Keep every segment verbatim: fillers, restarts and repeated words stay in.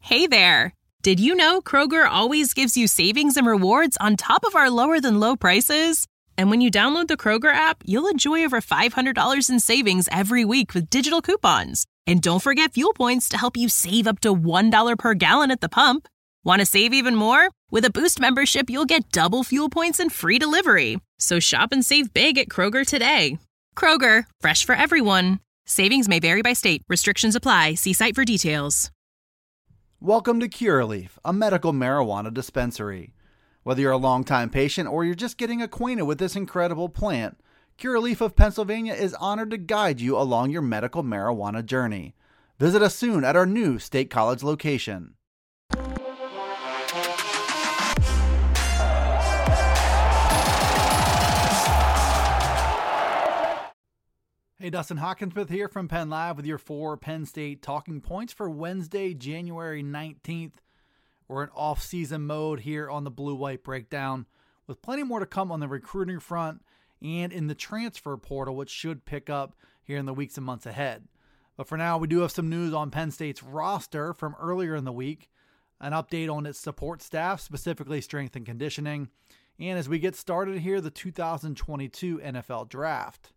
Hey there! Did you know Kroger always gives you savings and rewards on top of our lower-than-low prices? And when you download the Kroger app, you'll enjoy over five hundred dollars in savings every week with digital coupons. And don't forget fuel points to help you save up to one dollar per gallon at the pump. Want to save even more? With a Boost membership, you'll get double fuel points and free delivery. So shop and save big at Kroger today. Kroger, fresh for everyone. Savings may vary by state. Restrictions apply. See site for details. Welcome to Curaleaf, a medical marijuana dispensary. Whether you're a longtime patient or you're just getting acquainted with this incredible plant, Curaleaf of Pennsylvania is honored to guide you along your medical marijuana journey. Visit us soon at our new State College location. Hey, Dustin Hawkinsmith here from Penn Live with your four Penn State talking points for Wednesday, January nineteenth. We're in off-season mode here on the Blue White Breakdown, with plenty more to come on the recruiting front and in the transfer portal, which should pick up here in the weeks and months ahead. But for now, we do have some news on Penn State's roster from earlier in the week, an update on its support staff, specifically strength and conditioning, and as we get started here, the two thousand twenty-two N F L Draft.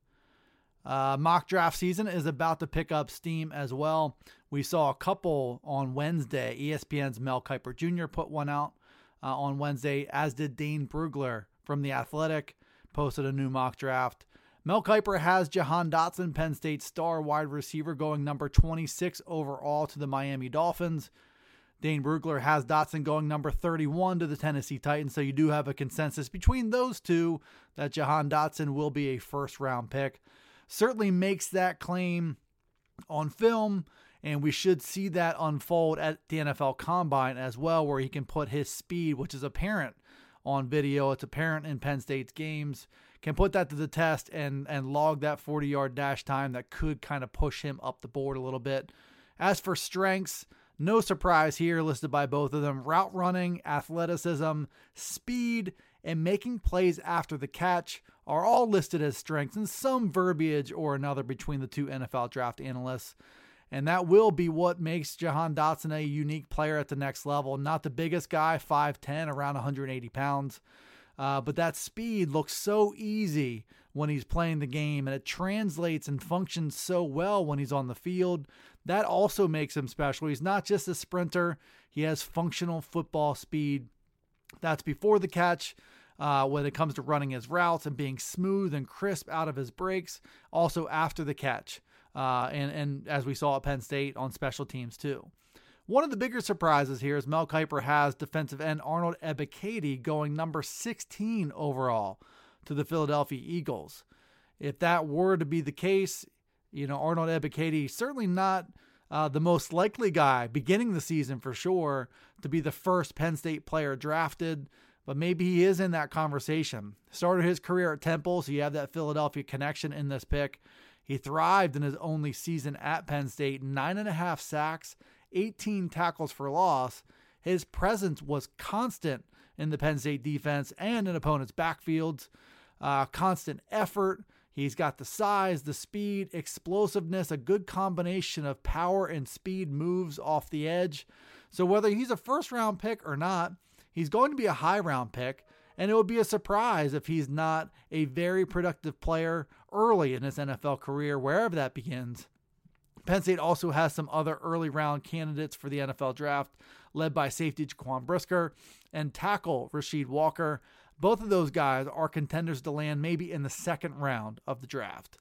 Uh, mock draft season is about to pick up steam as well. We saw a couple on Wednesday. E S P N's Mel Kiper Junior put one out uh, on Wednesday, as did Dane Brugler from The Athletic, posted a new mock draft. Mel Kiper has Jahan Dotson, Penn State star wide receiver, going number twenty-six overall to the Miami Dolphins. Dane Brugler has Dotson going number thirty-one to the Tennessee Titans, so you do have a consensus between those two that Jahan Dotson will be a first-round pick. Certainly makes that claim on film, and we should see that unfold at the N F L Combine as well, where he can put his speed, which is apparent on video, it's apparent in Penn State's games, can put that to the test and, and log that forty-yard dash time that could kind of push him up the board a little bit. As for strengths, no surprise here, listed by both of them: route running, athleticism, speed, and making plays after the catch are all listed as strengths, and some verbiage or another between the two N F L draft analysts. And that will be what makes Jahan Dotson a unique player at the next level. Not the biggest guy, five ten, around one hundred eighty pounds. Uh, but that speed looks so easy when he's playing the game, and it translates and functions so well when he's on the field. That also makes him special. He's not just a sprinter. He has functional football speed. That's before the catch. Uh, when it comes to running his routes and being smooth and crisp out of his breaks, also after the catch, uh, and, and as we saw at Penn State on special teams too. One of the bigger surprises here is Mel Kiper has defensive end Arnold Ebiketie going number sixteen overall to the Philadelphia Eagles. If that were to be the case, you know, Arnold Ebiketie certainly not uh, the most likely guy beginning the season for sure to be the first Penn State player drafted. But maybe he is in that conversation. Started his career at Temple, so you have that Philadelphia connection in this pick. He thrived in his only season at Penn State. Nine and a half sacks, eighteen tackles for loss. His presence was constant in the Penn State defense and in opponents' backfields. Uh, constant effort. He's got the size, the speed, explosiveness, a good combination of power and speed moves off the edge. So whether he's a first-round pick or not, he's going to be a high-round pick, and it would be a surprise if he's not a very productive player early in his N F L career, wherever that begins. Penn State also has some other early-round candidates for the N F L draft, led by safety Jaquan Brisker and tackle Rasheed Walker. Both of those guys are contenders to land maybe in the second round of the draft.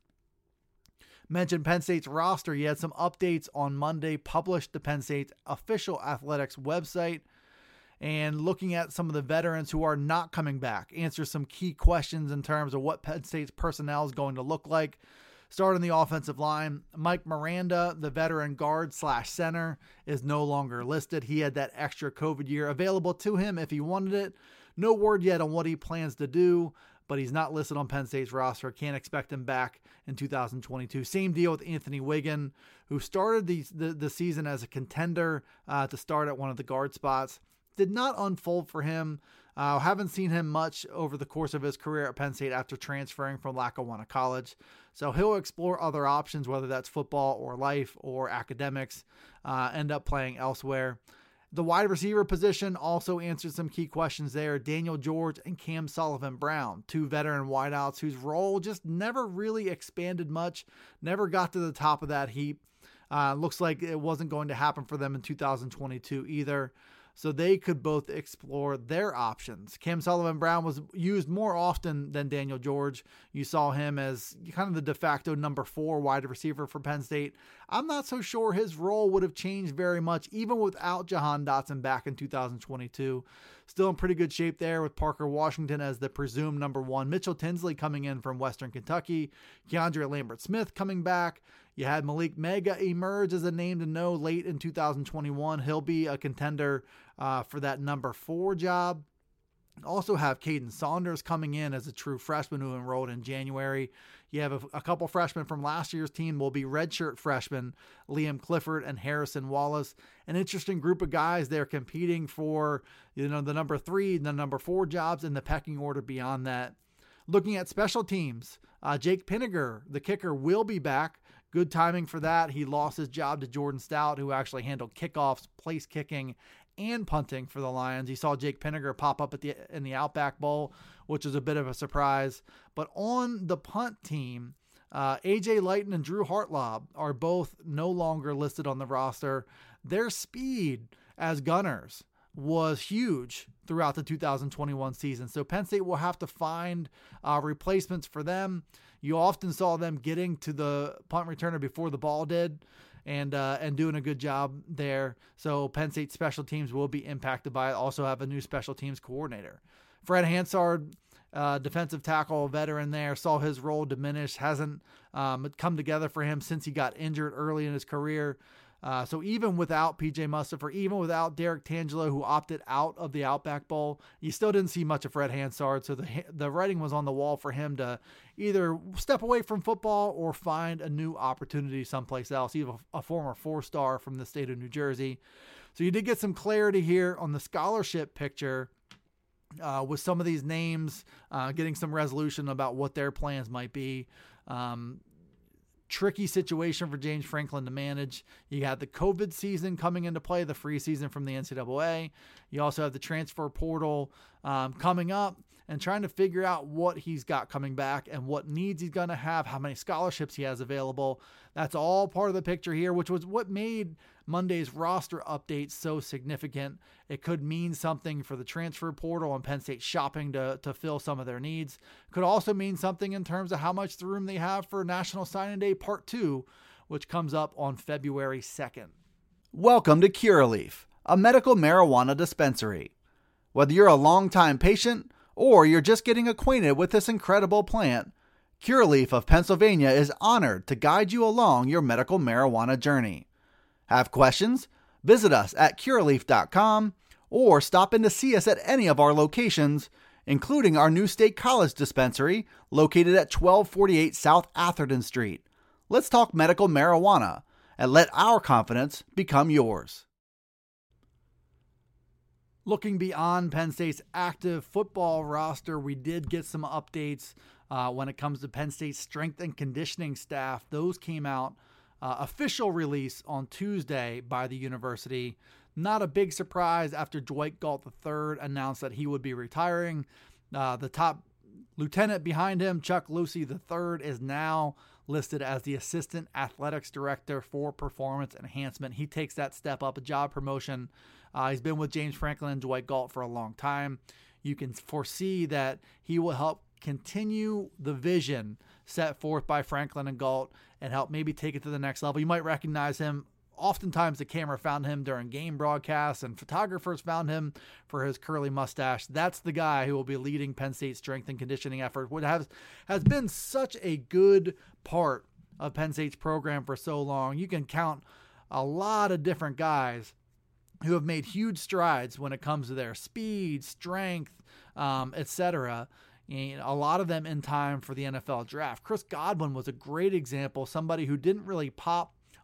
Mentioned Penn State's roster. You had some updates on Monday, published to Penn State's official athletics website, and looking at some of the veterans who are not coming back, answer some key questions in terms of what Penn State's personnel is going to look like. Starting the offensive line, Mike Miranda, the veteran guard slash center, is no longer listed. He had that extra COVID year available to him if he wanted it. No word yet on what he plans to do, but he's not listed on Penn State's roster. Can't expect him back in two thousand twenty-two. Same deal with Anthony Wiggin, who started the, the, the season as a contender uh, to start at one of the guard spots. Did not unfold for him. Uh, haven't seen him much over the course of his career at Penn State after transferring from Lackawanna College. So he'll explore other options, whether that's football or life or academics, uh, end up playing elsewhere. The wide receiver position also answered some key questions there. Daniel George and Cam Sullivan-Brown, two veteran wideouts whose role just never really expanded much, never got to the top of that heap. Uh, looks like it wasn't going to happen for them in two thousand twenty-two either. So they could both explore their options. Cam Sullivan-Brown was used more often than Daniel George. You saw him as kind of the de facto number four wide receiver for Penn State. I'm not so sure his role would have changed very much, even without Jahan Dotson back in two thousand twenty-two. Still in pretty good shape there with Parker Washington as the presumed number one. Mitchell Tinsley coming in from Western Kentucky. Keandre Lambert-Smith coming back. You had Malik Mega emerge as a name to know late in two thousand twenty-one. He'll be a contender uh, for that number four job. Also have Caden Saunders coming in as a true freshman who enrolled in January. You have a, a couple freshmen from last year's team will be redshirt freshmen, Liam Clifford and Harrison Wallace. An interesting group of guys there competing for, you know, the number three, the number four jobs in the pecking order beyond that. Looking at special teams, uh, Jake Pinniger, the kicker, will be back. Good timing for that. He lost his job to Jordan Stout, who actually handled kickoffs, place kicking, and punting for the Lions. You saw Jake Pinniger pop up at the in the Outback Bowl, which was a bit of a surprise. But on the punt team, uh, A J Lighton and Drew Hartlob are both no longer listed on the roster. Their speed as gunners was huge throughout the two thousand twenty-one season. So Penn State will have to find uh, replacements for them. You often saw them getting to the punt returner before the ball did and uh, and doing a good job there. So Penn State special teams will be impacted by it. Also have a new special teams coordinator. Fred Hansard, uh, defensive tackle veteran there, saw his role diminish. Hasn't um, come together for him since he got injured early in his career. Uh, so even without P J Mustipher, even without Derek Tangelo, who opted out of the Outback Bowl, you still didn't see much of Fred Hansard. So the the writing was on the wall for him to either step away from football or find a new opportunity someplace else. He's a, a former four-star from the state of New Jersey. So you did get some clarity here on the scholarship picture uh, with some of these names, uh, getting some resolution about what their plans might be. Um, Tricky situation for James Franklin to manage. You had the COVID season coming into play, the free season from the N C double A. You also have the transfer portal um, coming up and trying to figure out what he's got coming back and what needs he's going to have, how many scholarships he has available. That's all part of the picture here, which was what made Monday's roster update so significant. It could mean something for the transfer portal and Penn State shopping to, to fill some of their needs. Could also mean something in terms of how much room they have for National Signing Day Part two, which comes up on February second. Welcome to Curaleaf, a medical marijuana dispensary. Whether you're a longtime patient or you're just getting acquainted with this incredible plant, Curaleaf of Pennsylvania is honored to guide you along your medical marijuana journey. Have questions? Visit us at curaleaf dot com or stop in to see us at any of our locations, including our new State College dispensary located at twelve forty-eight South Atherton Street. Let's talk medical marijuana and let our confidence become yours. Looking beyond Penn State's active football roster, we did get some updates uh, when it comes to Penn State's strength and conditioning staff. Those came out, uh, official release on Tuesday by the university. Not a big surprise after Dwight Galt the third announced that he would be retiring. Uh, the top lieutenant behind him, Chuck Lucy the third, is now listed as the Assistant Athletics Director for Performance Enhancement. He takes that step up, a job promotion. Uh, he's been with James Franklin and Dwight Galt for a long time. You can foresee that he will help continue the vision set forth by Franklin and Galt and help maybe take it to the next level. You might recognize him. Oftentimes the camera found him during game broadcasts and photographers found him for his curly mustache. That's the guy who will be leading Penn State's strength and conditioning effort, which has, has been such a good part of Penn State's program for so long. You can count a lot of different guys who have made huge strides when it comes to their speed, strength, um, et cetera. And a lot of them in time for the N F L draft. Chris Godwin was a great example, somebody who didn't really pop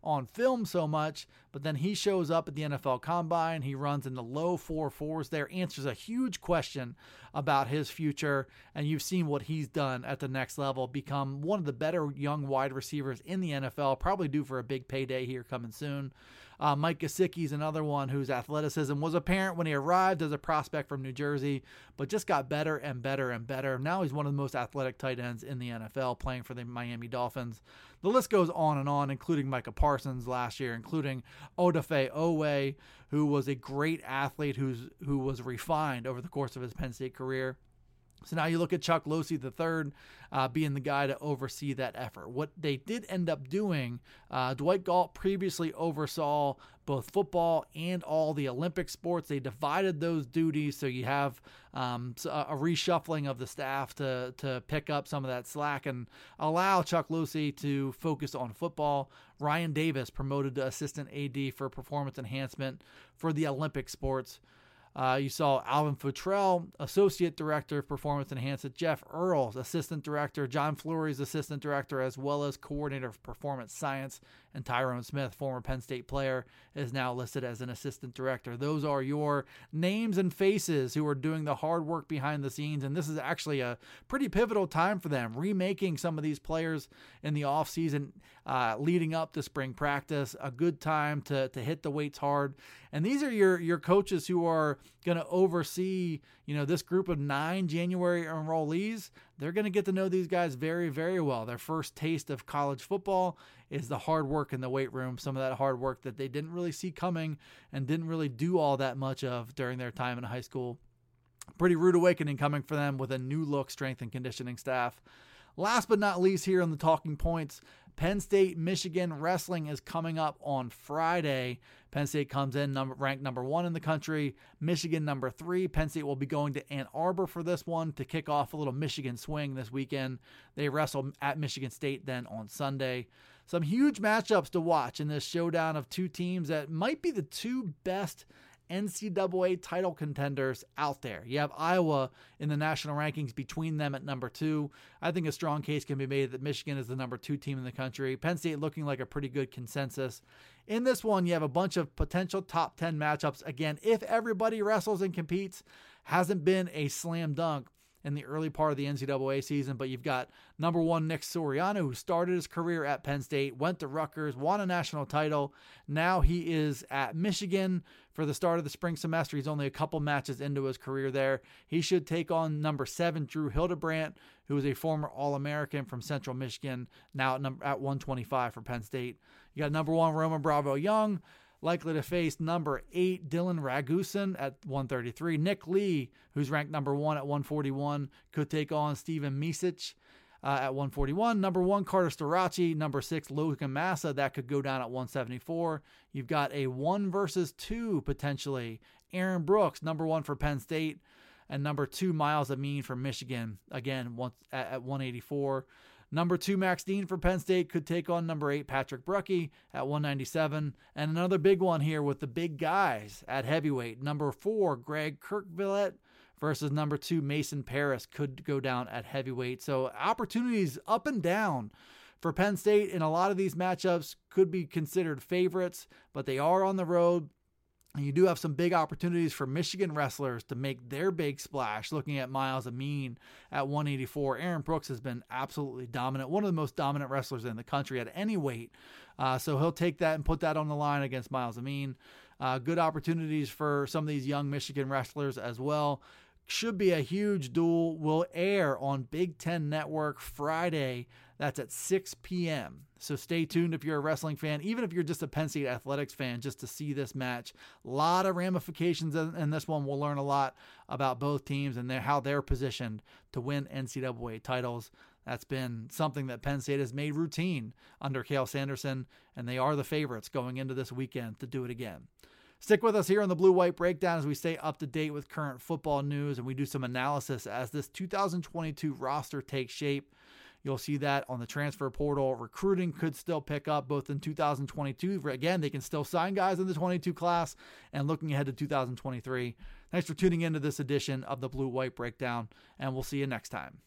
on film so much, but then he shows up at the N F L Combine. He runs in the low four fours there, answers a huge question about his future, and you've seen what he's done at the next level, become one of the better young wide receivers in the N F L, probably due for a big payday here coming soon. Uh, Mike Gesicki is another one whose athleticism was apparent when he arrived as a prospect from New Jersey, but just got better and better and better. Now he's one of the most athletic tight ends in the N F L, playing for the Miami Dolphins. The list goes on and on, including Micah Parsons last year, including Odafe Owe, who was a great athlete who's who was refined over the course of his Penn State career. So now you look at Chuck Losey the third uh, being the guy to oversee that effort. What they did end up doing, uh, Dwight Galt previously oversaw both football and all the Olympic sports. They divided those duties, so you have um, a reshuffling of the staff to to pick up some of that slack and allow Chuck Losey to focus on football. Ryan Davis promoted to assistant A D for performance enhancement for the Olympic sports. Uh, you saw Alvin Futrell, Associate Director of Performance Enhancement, Jeff Earls, Assistant Director, John Fleury's Assistant Director, as well as Coordinator of Performance Science, and Tyrone Smith, former Penn State player, is now listed as an Assistant Director. Those are your names and faces who are doing the hard work behind the scenes, and this is actually a pretty pivotal time for them, remaking some of these players in the offseason, uh, leading up to spring practice, a good time to to hit the weights hard. And these are your your coaches who are going to oversee, you know, this group of nine January enrollees. They're going to get to know these guys very, very well. Their first taste of college football is the hard work in the weight room, some of that hard work that they didn't really see coming and didn't really do all that much of during their time in high school. Pretty rude awakening coming for them with a new look strength and conditioning staff. Last but not least here on the talking points, Penn State, Michigan wrestling is coming up on Friday. Penn State comes in number, ranked number one in the country. Michigan number three. Penn State will be going to Ann Arbor for this one to kick off a little Michigan swing this weekend. They wrestle at Michigan State then on Sunday. Some huge matchups to watch in this showdown of two teams that might be the two best N C double A title contenders out there. You have Iowa in the national rankings between them at number two. I think a strong case can be made that Michigan is the number two team in the country. Penn State looking like a pretty good consensus. In this one, you have a bunch of potential top ten matchups. Again, if everybody wrestles and competes, hasn't been a slam dunk in the early part of the N C double A season, but you've got number one Nick Soriano, who started his career at Penn State, went to Rutgers, won a national title. Now he is at Michigan for the start of the spring semester. He's only a couple matches into his career there. He should take on number seven Drew Hildebrandt, who is a former All-American from Central Michigan, now at, number, at one twenty-five for Penn State. You got number one Roman Bravo Young, likely to face number eight Dylan Ragusin at one thirty-three. Nick Lee, who's ranked number one at one forty-one, could take on Steven Misic uh, at one forty-one. Number one Carter Storaci, number six Logan Massa, that could go down at one seventy-four. You've got a one versus two potentially. Aaron Brooks, number one for Penn State, and number two Miles Amin for Michigan, again once at, at one eighty-four. Number two, Max Dean for Penn State could take on number eight, Patrick Bruckey at one ninety-seven. And another big one here with the big guys at heavyweight. Number four, Greg Kerkvliet versus number two, Mason Paris could go down at heavyweight. So opportunities up and down for Penn State in a lot of these matchups could be considered favorites, but they are on the road. And you do have some big opportunities for Michigan wrestlers to make their big splash, looking at Miles Amin at one eighty-four. Aaron Brooks has been absolutely dominant, one of the most dominant wrestlers in the country at any weight. Uh, so he'll take that and put that on the line against Miles Amin. Uh, good opportunities for some of these young Michigan wrestlers as well. Should be a huge duel. Will air on Big Ten Network Friday. That's at six p.m. So stay tuned if you're a wrestling fan, even if you're just a Penn State athletics fan, just to see this match. A lot of ramifications in, in this one. We'll learn a lot about both teams and their, how they're positioned to win N C double A titles. That's been something that Penn State has made routine under Cale Sanderson, and they are the favorites going into this weekend to do it again. Stick with us here on the Blue White Breakdown as we stay up to date with current football news and we do some analysis as this two thousand twenty-two roster takes shape. You'll see that on the transfer portal. Recruiting could still pick up both in two thousand twenty-two. Again, they can still sign guys in the twenty-two class and looking ahead to two thousand twenty-three. Thanks for tuning into this edition of the Blue White Breakdown, and we'll see you next time.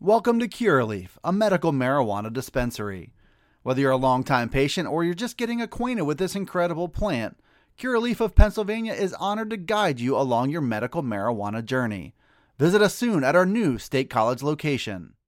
Welcome to Curaleaf, a medical marijuana dispensary. Whether you're a longtime patient or you're just getting acquainted with this incredible plant, Curaleaf of Pennsylvania is honored to guide you along your medical marijuana journey. Visit us soon at our new State College location.